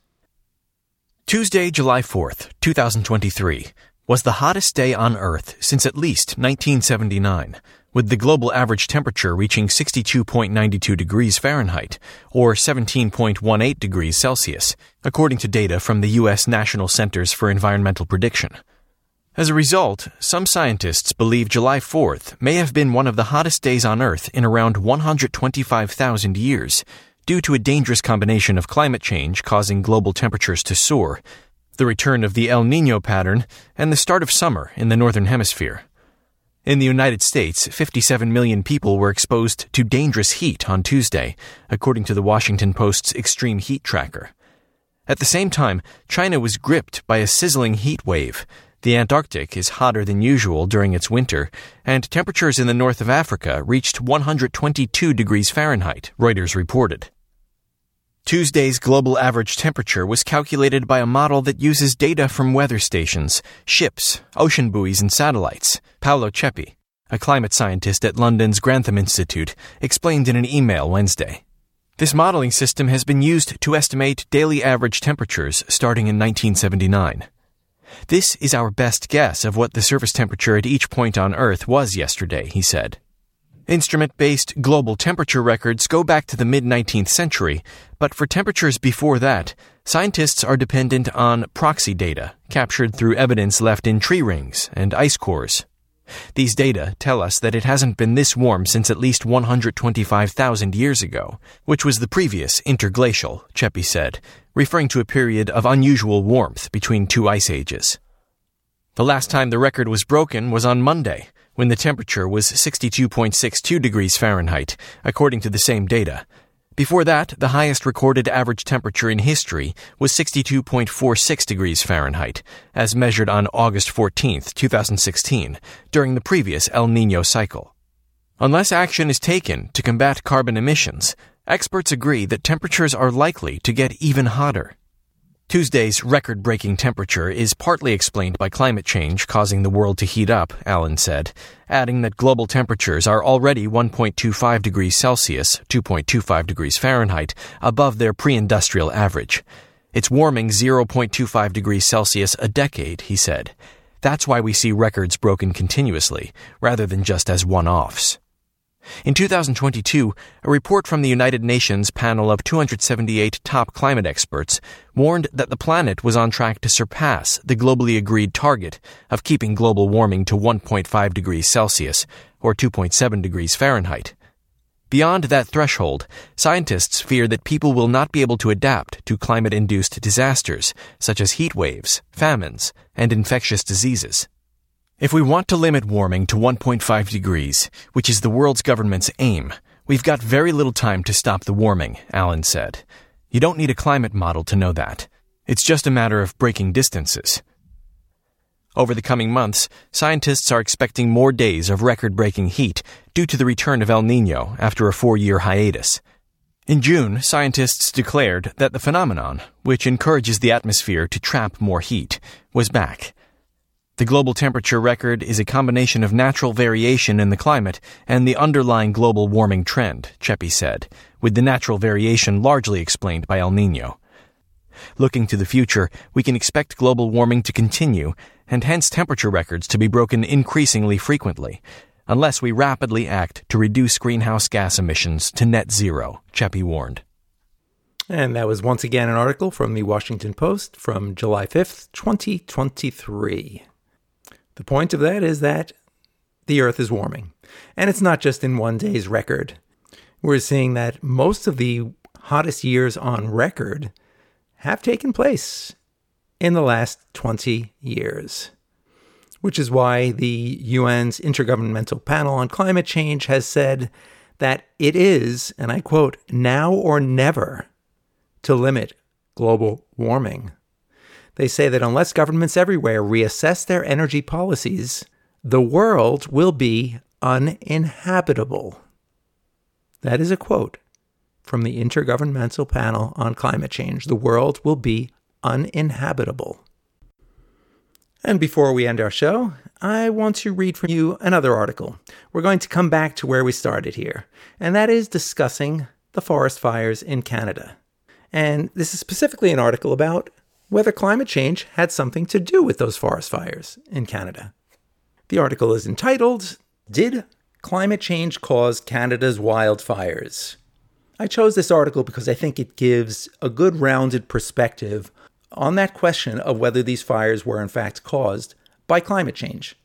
Tuesday, July 4th, 2023, was the hottest day on Earth since at least 1979, with the global average temperature reaching 62.92 degrees Fahrenheit, or 17.18 degrees Celsius, according to data from the U.S. National Centers for Environmental Prediction. As a result, some scientists believe July 4th may have been one of the hottest days on Earth in around 125,000 years, due to a dangerous combination of climate change causing global temperatures to soar, the return of the El Niño pattern, and the start of summer in the Northern Hemisphere. In the United States, 57 million people were exposed to dangerous heat on Tuesday, according to the Washington Post's Extreme Heat Tracker. At the same time, China was gripped by a sizzling heat wave. The Antarctic is hotter than usual during its winter, and temperatures in the north of Africa reached 122 degrees Fahrenheit, Reuters reported. Tuesday's global average temperature was calculated by a model that uses data from weather stations, ships, ocean buoys, and satellites, Paolo Ceppi, a climate scientist at London's Grantham Institute, explained in an email Wednesday. This modeling system has been used to estimate daily average temperatures starting in 1979. This is our best guess of what the surface temperature at each point on Earth was yesterday, he said. Instrument-based global temperature records go back to the mid-19th century, but for temperatures before that, scientists are dependent on proxy data captured through evidence left in tree rings and ice cores. These data tell us that it hasn't been this warm since at least 125,000 years ago, which was the previous interglacial, Cheppy said, referring to a period of unusual warmth between two ice ages. The last time the record was broken was on Monday, when the temperature was 62.62 degrees Fahrenheit, according to the same data. Before that, the highest recorded average temperature in history was 62.46 degrees Fahrenheit, as measured on August 14, 2016, during the previous El Niño cycle. Unless action is taken to combat carbon emissions, experts agree that temperatures are likely to get even hotter. Tuesday's record-breaking temperature is partly explained by climate change causing the world to heat up, Allen said, adding that global temperatures are already 1.25 degrees Celsius, 2.25 degrees Fahrenheit, above their pre-industrial average. It's warming 0.25 degrees Celsius a decade, he said. That's why we see records broken continuously, rather than just as one-offs. In 2022, a report from the United Nations panel of 278 top climate experts warned that the planet was on track to surpass the globally agreed target of keeping global warming to 1.5 degrees Celsius, or 2.7 degrees Fahrenheit. Beyond that threshold, scientists fear that people will not be able to adapt to climate-induced disasters, such as heat waves, famines, and infectious diseases. If we want to limit warming to 1.5 degrees, which is the world's government's aim, we've got very little time to stop the warming, Allen said. You don't need a climate model to know that. It's just a matter of breaking distances. Over the coming months, scientists are expecting more days of record-breaking heat due to the return of El Niño after a 4-year hiatus. In June, scientists declared that the phenomenon, which encourages the atmosphere to trap more heat, was back. The global temperature record is a combination of natural variation in the climate and the underlying global warming trend, Cheppy said, with the natural variation largely explained by El Niño. Looking to the future, we can expect global warming to continue, and hence temperature records to be broken increasingly frequently, unless we rapidly act to reduce greenhouse gas emissions to net zero, Cheppy warned. And that was once again an article from the Washington Post from July 5th, 2023. The point of that is that the Earth is warming. And it's not just in one day's record. We're seeing that most of the hottest years on record have taken place in the last 20 years. Which is why the UN's Intergovernmental Panel on Climate Change has said that it is, and I quote, now or never to limit global warming. They say that unless governments everywhere reassess their energy policies, the world will be uninhabitable. That is a quote from the Intergovernmental Panel on Climate Change. The world will be uninhabitable. And before we end our show, I want to read for you another article. We're going to come back to where we started here, and that is discussing the forest fires in Canada. And this is specifically an article about whether climate change had something to do with those forest fires in Canada. The article is entitled, Did Climate Change Cause Canada's Wildfires? I chose this article because I think it gives a good rounded perspective on that question of whether these fires were in fact caused by climate change.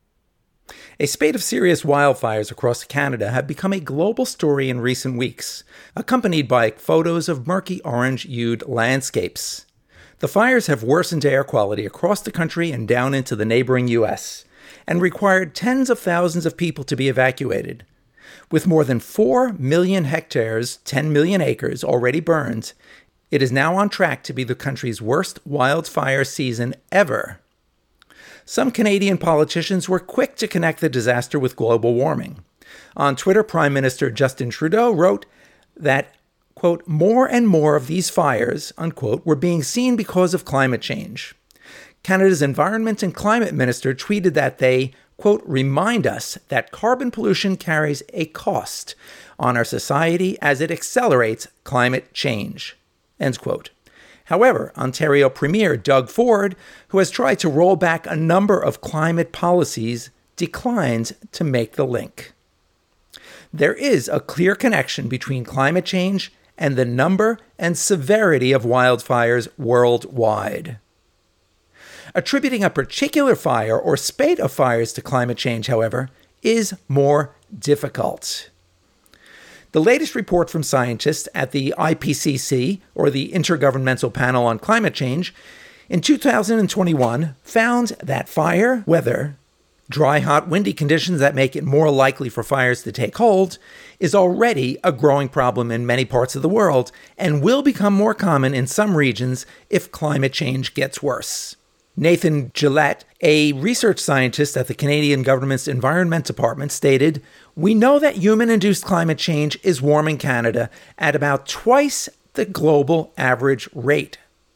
A spate of serious wildfires across Canada have become a global story in recent weeks, accompanied by photos of murky orange-hued landscapes. The fires have worsened air quality across the country and down into the neighboring U.S., and required tens of thousands of people to be evacuated. With more than 4 million hectares, 10 million acres, already burned, it is now on track to be the country's worst wildfire season ever. Some Canadian politicians were quick to connect the disaster with global warming. On Twitter, Prime Minister Justin Trudeau wrote that, quote, more and more of these fires, unquote, were being seen because of climate change. Canada's Environment and Climate Minister tweeted that they, quote, remind us that carbon pollution carries a cost on our society as it accelerates climate change, end quote. However, Ontario Premier Doug Ford, who has tried to roll back a number of climate policies, declined to make the link. There is a clear connection between climate change and the number and severity of wildfires worldwide. Attributing a particular fire or spate of fires to climate change, however, is more difficult. The latest report from scientists at the IPCC, or the Intergovernmental Panel on Climate Change, in 2021 found that fire, weather, dry, hot, windy conditions that make it more likely for fires to take hold, is already a growing problem in many parts of the world and will become more common in some regions if climate change gets worse. Nathan Gillette, a research scientist at the Canadian government's Environment Department, stated, "We know that human-induced climate change is warming Canada at about twice the global average rate."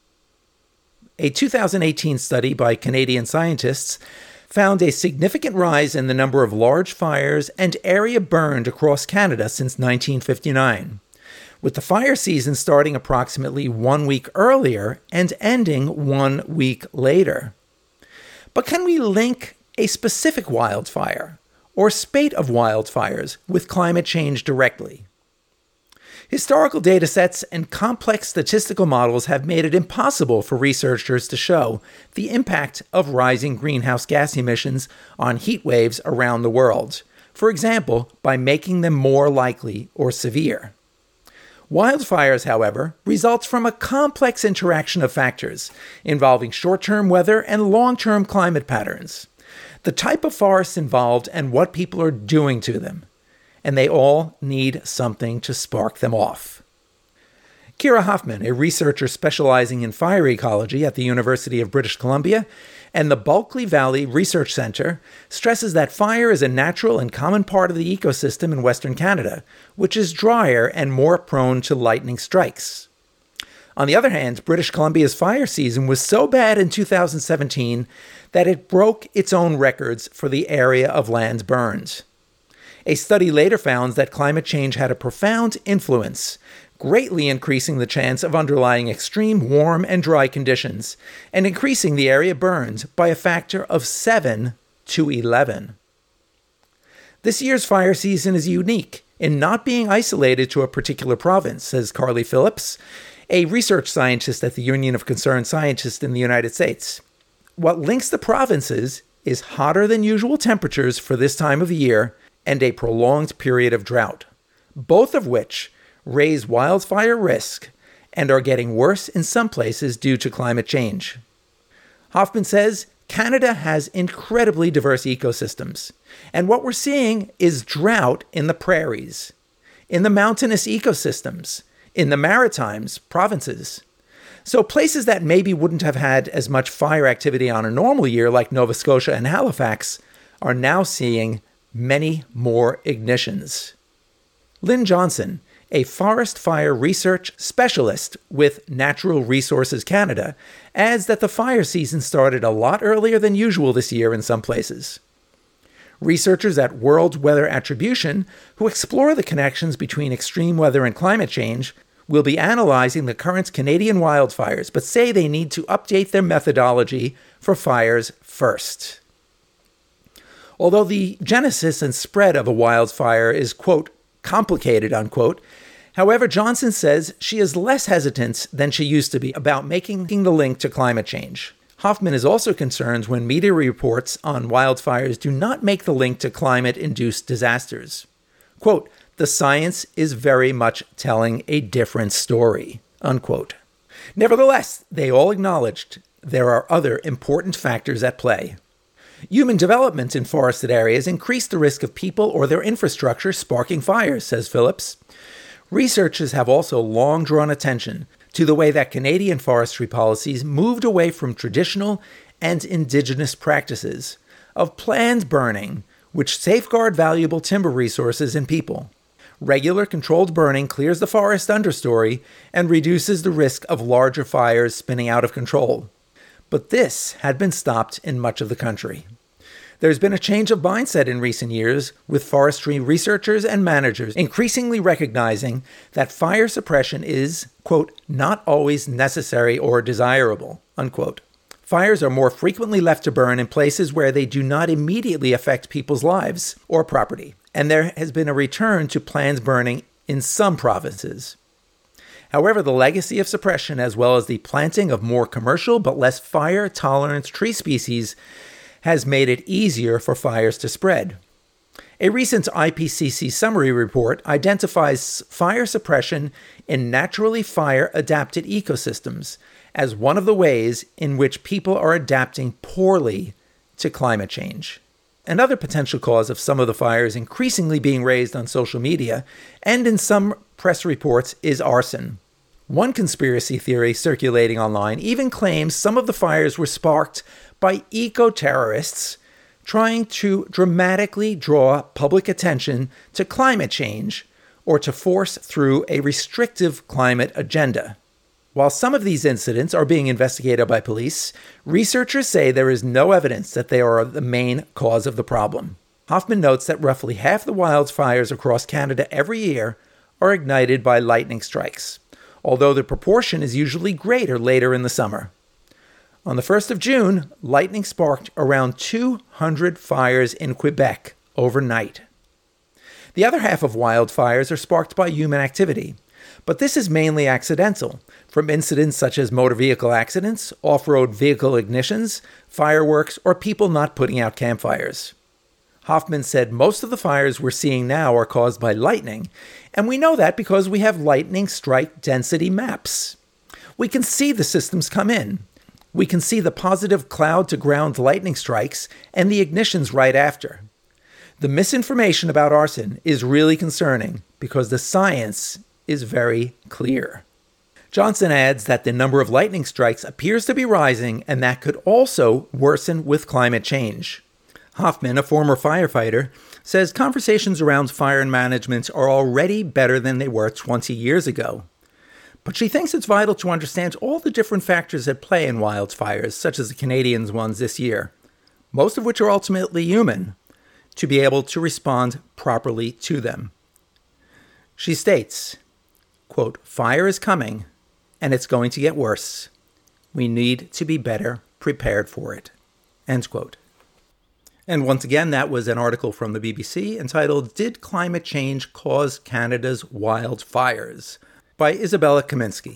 A 2018 study by Canadian scientists found a significant rise in the number of large fires and area burned across Canada since 1959, with the fire season starting approximately 1 week earlier and ending 1 week later. But can we link a specific wildfire or spate of wildfires with climate change directly? Historical data sets and complex statistical models have made it impossible for researchers to show the impact of rising greenhouse gas emissions on heat waves around the world, for example, by making them more likely or severe. Wildfires, however, results from a complex interaction of factors involving short-term weather and long-term climate patterns, the type of forests involved and what people are doing to them, and they all need something to spark them off. Kira Hoffman, a researcher specializing in fire ecology at the University of British Columbia and the Bulkley Valley Research Centre, stresses that fire is a natural and common part of the ecosystem in Western Canada, which is drier and more prone to lightning strikes. On the other hand, British Columbia's fire season was so bad in 2017 that it broke its own records for the area of land burned. A study later found that climate change had a profound influence, greatly increasing the chance of underlying extreme warm and dry conditions, and increasing the area burned by a factor of 7 to 11. This year's fire season is unique in not being isolated to a particular province, says Carly Phillips, a research scientist at the Union of Concerned Scientists in the United States. What links the provinces is hotter than usual temperatures for this time of year and a prolonged period of drought, both of which raise wildfire risk and are getting worse in some places due to climate change. Hoffman says Canada has incredibly diverse ecosystems, and what we're seeing is drought in the prairies, in the mountainous ecosystems, in the Maritimes provinces. So places that maybe wouldn't have had as much fire activity on a normal year, like Nova Scotia and Halifax, are now seeing many more ignitions. Lynn Johnson, a forest fire research specialist with Natural Resources Canada, adds that the fire season started a lot earlier than usual this year in some places. Researchers at World Weather Attribution, who explore the connections between extreme weather and climate change, will be analyzing the current Canadian wildfires, but say they need to update their methodology for fires first. Although the genesis and spread of a wildfire is, quote, complicated, unquote, however, Johnson says she is less hesitant than she used to be about making the link to climate change. Hoffman is also concerned when media reports on wildfires do not make the link to climate-induced disasters. Quote, the science is very much telling a different story, unquote. Nevertheless, they all acknowledged there are other important factors at play. Human development in forested areas increase the risk of people or their infrastructure sparking fires, says Phillips. Researchers have also long drawn attention to the way that Canadian forestry policies moved away from traditional and indigenous practices of planned burning, which safeguard valuable timber resources and people. Regular controlled burning clears the forest understory and reduces the risk of larger fires spinning out of control. But this had been stopped in much of the country. There's been a change of mindset in recent years, with forestry researchers and managers increasingly recognizing that fire suppression is, quote, not always necessary or desirable, unquote. Fires are more frequently left to burn in places where they do not immediately affect people's lives or property, and there has been a return to planned burning in some provinces. However, the legacy of suppression, as well as the planting of more commercial but less fire-tolerant tree species, has made it easier for fires to spread. A recent IPCC summary report identifies fire suppression in naturally fire-adapted ecosystems as one of the ways in which people are adapting poorly to climate change. Another potential cause of some of the fires increasingly being raised on social media and in some press reports is arson. One conspiracy theory circulating online even claims some of the fires were sparked by eco-terrorists trying to dramatically draw public attention to climate change or to force through a restrictive climate agenda. While some of these incidents are being investigated by police, researchers say there is no evidence that they are the main cause of the problem. Hoffman notes that roughly half the wildfires across Canada every year are ignited by lightning strikes, although the proportion is usually greater later in the summer. On the 1st of June, lightning sparked around 200 fires in Quebec overnight. The other half of wildfires are sparked by human activity, but this is mainly accidental, from incidents such as motor vehicle accidents, off-road vehicle ignitions, fireworks, or people not putting out campfires. Hoffman said most of the fires we're seeing now are caused by lightning, and we know that because we have lightning strike density maps. We can see the systems come in. We can see the positive cloud-to-ground lightning strikes and the ignitions right after. The misinformation about arson is really concerning because the science is very clear. Johnson adds that the number of lightning strikes appears to be rising, and that could also worsen with climate change. Hoffman, a former firefighter, says conversations around fire management are already better than they were 20 years ago. But she thinks it's vital to understand all the different factors at play in wildfires, such as the Canadian ones this year, most of which are ultimately human, to be able to respond properly to them. She states, quote, fire is coming, and it's going to get worse. We need to be better prepared for it, end quote. And once again, that was an article from the BBC entitled, Did Climate Change Cause Canada's Wildfires? By Isabella Kaminsky.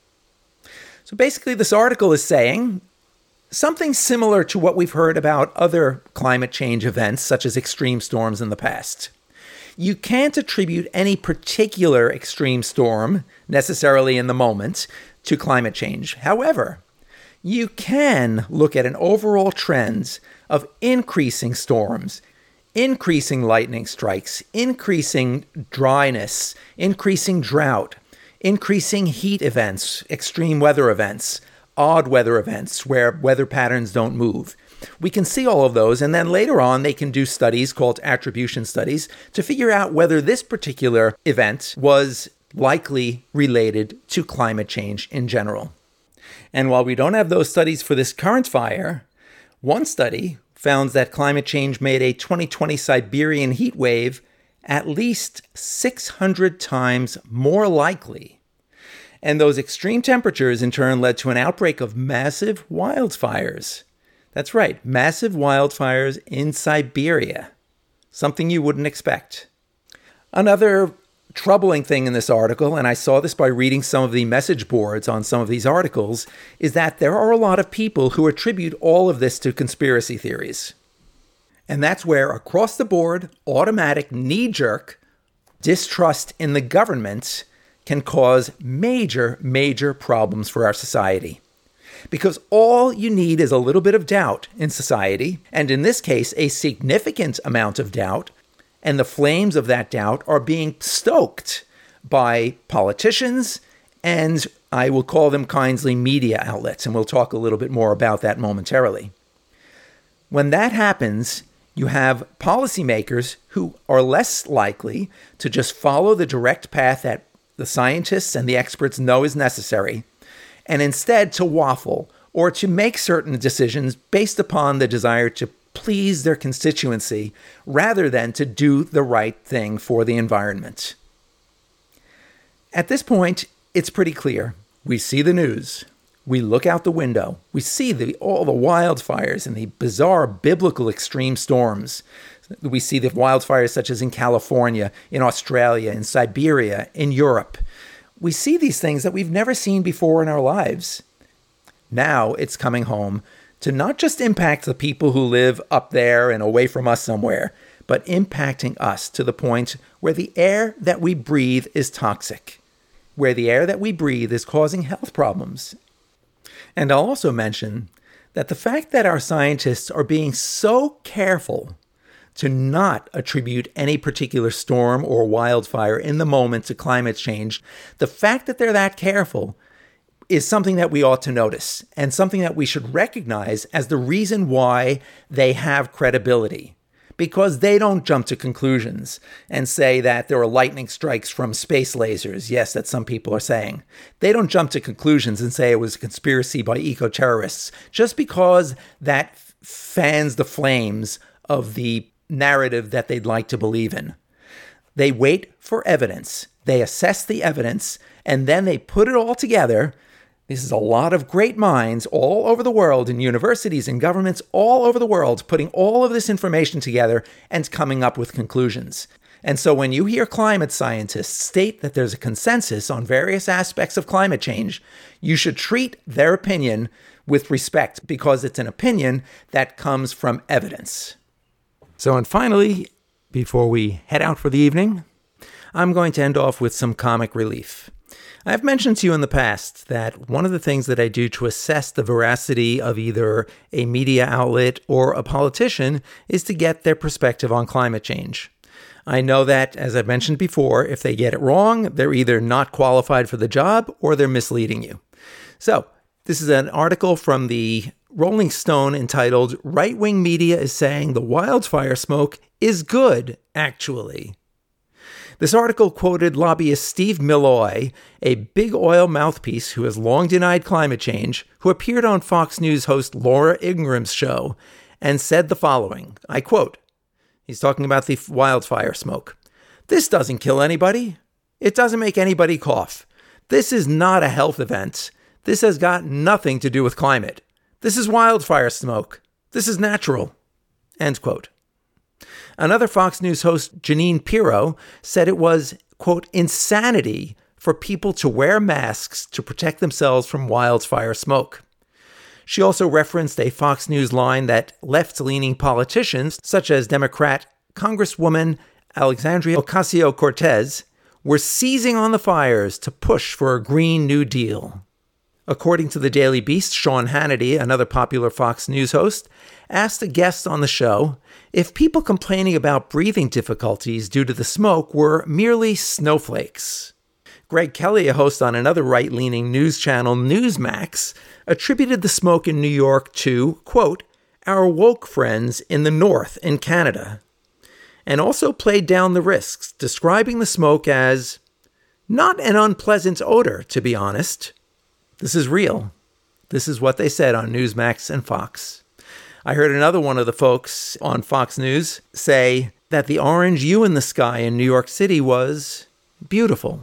So basically, this article is saying something similar to what we've heard about other climate change events, such as extreme storms in the past. You can't attribute any particular extreme storm, necessarily in the moment, to climate change. However, you can look at an overall trend of increasing storms, increasing lightning strikes, increasing dryness, increasing drought, increasing heat events, extreme weather events, odd weather events where weather patterns don't move. We can see all of those, and then later on they can do studies called attribution studies to figure out whether this particular event was likely related to climate change in general. And while we don't have those studies for this current fire, one study found that climate change made a 2020 Siberian heat wave at least 600 times more likely. And those extreme temperatures in turn led to an outbreak of massive wildfires. That's right, massive wildfires in Siberia. Something you wouldn't expect. Another troubling thing in this article, and I saw this by reading some of the message boards on some of these articles, is that there are a lot of people who attribute all of this to conspiracy theories. And that's where across the board, automatic knee-jerk distrust in the government can cause major, major problems for our society. Because all you need is a little bit of doubt in society, and in this case, a significant amount of doubt, and the flames of that doubt are being stoked by politicians and I will call them kindly media outlets, and we'll talk a little bit more about that momentarily. When that happens, you have policymakers who are less likely to just follow the direct path that the scientists and the experts know is necessary, and instead to waffle or to make certain decisions based upon the desire to please their constituency rather than to do the right thing for the environment. At this point, it's pretty clear. We see the news. We look out the window. We see all the wildfires and the bizarre biblical extreme storms. We see the wildfires such as in California, in Australia, in Siberia, in Europe. We see these things that we've never seen before in our lives. Now it's coming home to not just impact the people who live up there and away from us somewhere, but impacting us to the point where the air that we breathe is toxic, where the air that we breathe is causing health problems. And I'll also mention that the fact that our scientists are being so careful to not attribute any particular storm or wildfire in the moment to climate change, the fact that they're that careful is something that we ought to notice and something that we should recognize as the reason why they have credibility. Because they don't jump to conclusions and say that there are lightning strikes from space lasers. Yes, that some people are saying. They don't jump to conclusions and say it was a conspiracy by eco-terrorists just because that fans the flames of the narrative that they'd like to believe in. They wait for evidence. They assess the evidence, and then they put it all together. This is a lot of great minds all over the world, in universities and governments all over the world, putting all of this information together and coming up with conclusions. And so when you hear climate scientists state that there's a consensus on various aspects of climate change, you should treat their opinion with respect because it's an opinion that comes from evidence. So, and finally, before we head out for the evening, I'm going to end off with some comic relief. I've mentioned to you in the past that one of the things that I do to assess the veracity of either a media outlet or a politician is to get their perspective on climate change. I know that, as I've mentioned before, if they get it wrong, they're either not qualified for the job or they're misleading you. So, this is an article from the Rolling Stone entitled, "Right-Wing Media is Saying the Wildfire Smoke is Good, Actually." This article quoted lobbyist Steve Milloy, a big oil mouthpiece who has long denied climate change, who appeared on Fox News host Laura Ingraham's show, and said the following, I quote, he's talking about the wildfire smoke. "This doesn't kill anybody. It doesn't make anybody cough. This is not a health event. This has got nothing to do with climate. This is wildfire smoke. This is natural." End quote. Another Fox News host, Jeanine Pirro, said it was, quote, insanity for people to wear masks to protect themselves from wildfire smoke. She also referenced a Fox News line that left-leaning politicians, such as Democrat Congresswoman Alexandria Ocasio-Cortez, were seizing on the fires to push for a Green New Deal. According to the Daily Beast, Sean Hannity, another popular Fox News host, asked a guest on the show if people complaining about breathing difficulties due to the smoke were merely snowflakes. Greg Kelly, a host on another right-leaning news channel, Newsmax, attributed the smoke in New York to, quote, our woke friends in the North in Canada, and also played down the risks, describing the smoke as not an unpleasant odor, to be honest. This is real. This is what they said on Newsmax and Fox. I heard another one of the folks on Fox News say that the orange U in the sky in New York City was beautiful.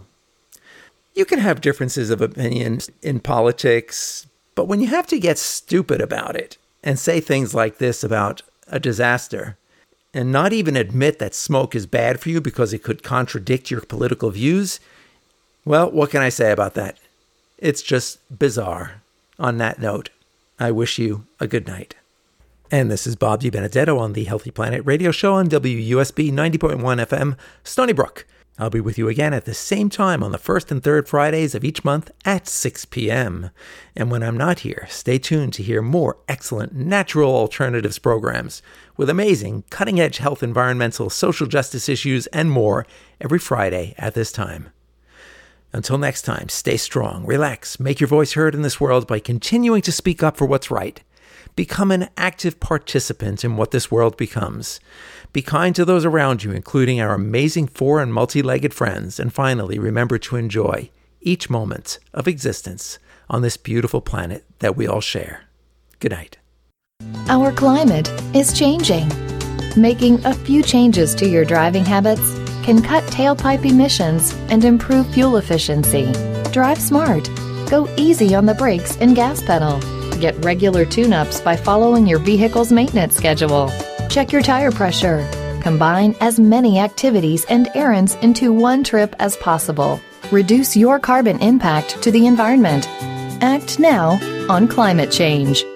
You can have differences of opinions in politics, but when you have to get stupid about it and say things like this about a disaster and not even admit that smoke is bad for you because it could contradict your political views, well, what can I say about that? It's just bizarre. On that note, I wish you a good night. And this is Bob DiBenedetto on the Healthy Planet radio show on WUSB 90.1 FM, Stony Brook. I'll be with you again at the same time on the first and third Fridays of each month at 6 p.m. And when I'm not here, stay tuned to hear more excellent natural alternatives programs with amazing cutting-edge health, environmental, social justice issues, and more every Friday at this time. Until next time, stay strong, relax, make your voice heard in this world by continuing to speak up for what's right. Become an active participant in what this world becomes. Be kind to those around you, including our amazing four- and multi-legged friends. And finally, remember to enjoy each moment of existence on this beautiful planet that we all share. Good night. Our climate is changing. Making a few changes to your driving habits can cut tailpipe emissions and improve fuel efficiency. Drive smart. Go easy on the brakes and gas pedal. Get regular tune-ups by following your vehicle's maintenance schedule. Check your tire pressure. Combine as many activities and errands into one trip as possible. Reduce your carbon impact to the environment. Act now on climate change.